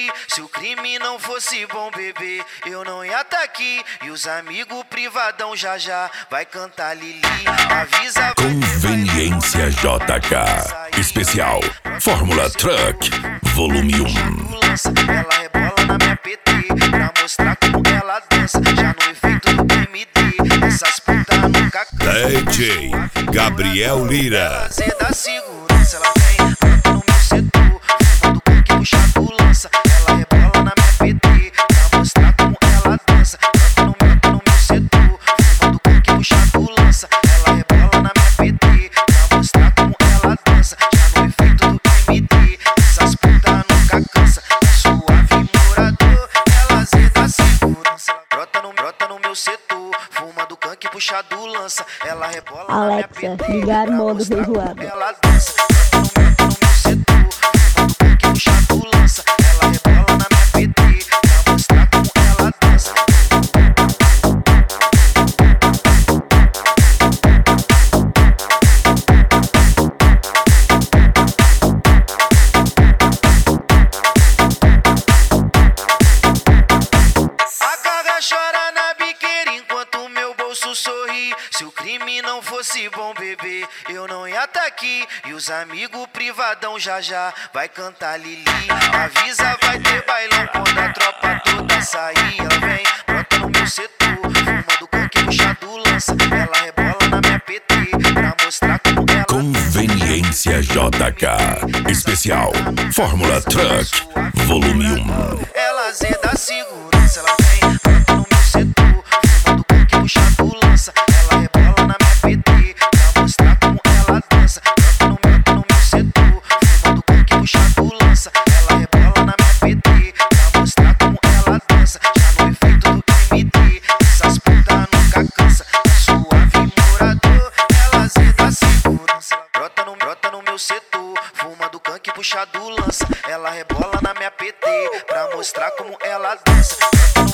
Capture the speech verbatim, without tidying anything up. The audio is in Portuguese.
sorrir. Se o crime não fosse bom, bebê, eu não ia tá aqui. E os amigos privadão já já vai cantar Lili. Avisa. Conveniência J K. Especial Fórmula Truck Volume um. Ela rebola na minha P T pra mostrar como ela dança. Já no efeito do M D, essas putas nunca cansam. D J Gabriel Lira. Zé da segurança, ela vem brota no meu setor, fumando coque puxado lança. Ela rebola na minha P T pra mostrar como ela dança. Brota no meu, no meu setor, fumando coque puxado lança. Ela rebola na minha P T pra mostrar como ela dança. Já no efeito do M D, essas putas nunca cansa. Suave morador, ela Zé da segurança. Brota no, brota no meu setor, fumando canque puxado lança. Ela rebola na minha P T. Alexa, ligar modo revoada. Ela dança, brota no meu, no meu setor, fumando coque puxado lança. Ela rebola na minha P T pra mostrar como ela dança. A gaga chora na biqueira enquanto meu bolso sorri. Se o crime não fosse bom, bebê, eu não ia tá aqui. E os amigos privadão já já vai cantar Lili. Avisa, vai ter bailão quando a tropa toda sair. Ela vem, brota no meu setor, fumando coque puxado lança. Ela rebola na minha P T pra mostrar como ela. Conveniência J K. Especial Fórmula Truck Volume um. Ela Zé da segurança, ela vem brota no meu setor, fumando coque puxado lança. Ela rebola na minha P T pra mostrar como ela dança. Brota no meu, no meu setor, fumando coque puxado lança. Ela rebola na minha P T pra mostrar como ela dança. Já no efeito do M D, essas putas nunca cansa. Suave morador, ela Zé da segurança. Brota no, brota no meu setor, fumando canque puxado lança. Ela rebola na minha P T pra mostrar como ela dança.